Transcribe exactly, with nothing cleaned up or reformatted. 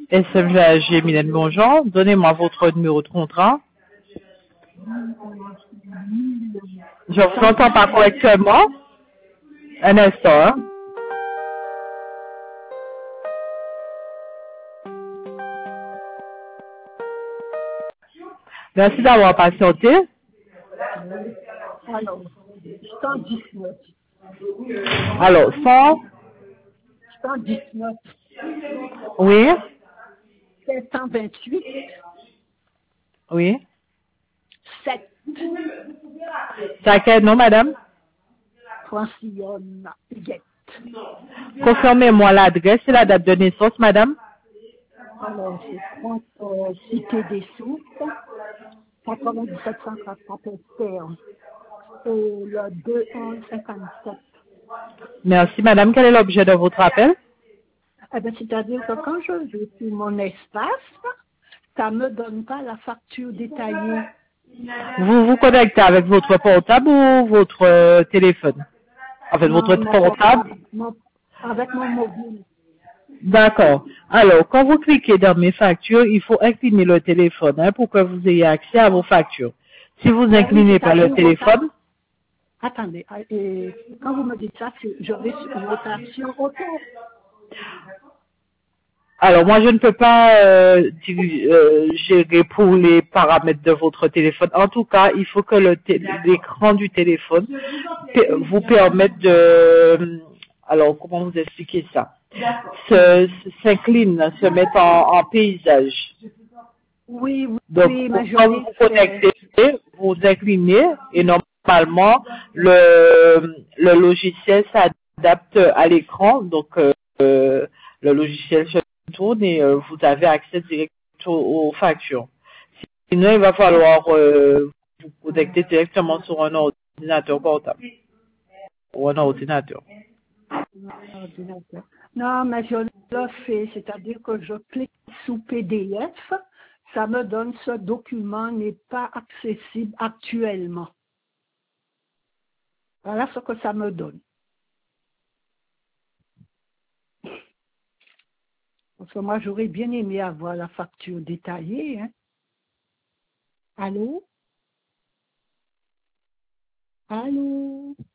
S M G Mylène, bonjour. Donnez-moi votre numéro de contrat. Je vous entends pas correctement. Un instant. Hein. Merci d'avoir patienté. Alors, cent dix-neuf. Alors, cent. cent dix-neuf. Oui. sept cent vingt-huit. Oui. sept. C'est à quel nom, madame? Francillonne Huguette. Confirmez-moi l'adresse et la date de naissance, madame. Alors, c'est trente euh, Cité des Sources, quatre-vingt-dix-sept cent trente-quatre terre. Et le deux un cinquante-sept. Merci, madame. Quel est l'objet de votre appel? Eh bien, c'est-à-dire que quand je vais sur mon espace, ça ne me donne pas la facture détaillée. Vous vous connectez avec votre portable ou votre euh, téléphone? En fait, Non, votre mon portable? portable, mon- avec mon mobile. D'accord. Alors, quand vous cliquez dans mes factures, il faut incliner le téléphone hein, pour que vous ayez accès à vos factures. Si vous Ben oui, inclinez pas le c'est-à-dire, rota- téléphone, attendez, ah, et quand vous me dites ça, c'est- je vais sur rotation auto. alors moi je ne peux pas euh, diri- euh, gérer pour les paramètres de votre téléphone. En tout cas, il faut que le té- l'écran du téléphone pe- vous permette de... Alors, comment vous expliquer ça? Se- se- S'incline, se mettre en, en paysage. Oui, oui, Donc, oui, mais je quand vous l'ai vous fait. connectez, vous inclinez et normalement, le, le logiciel s'adapte à l'écran. Donc, euh, euh, le logiciel se tourne et euh, vous avez accès direct aux, aux factures. Sinon, il va falloir euh, vous connecter directement sur un ordinateur portable ou un ordinateur. Ordinateur. Non, mais je le fais, c'est-à-dire que je clique sous P D F, ça me donne ce document n'est pas accessible actuellement. Voilà ce que ça me donne. Parce que moi, j'aurais bien aimé avoir la facture détaillée. Hein. Allô? Allô?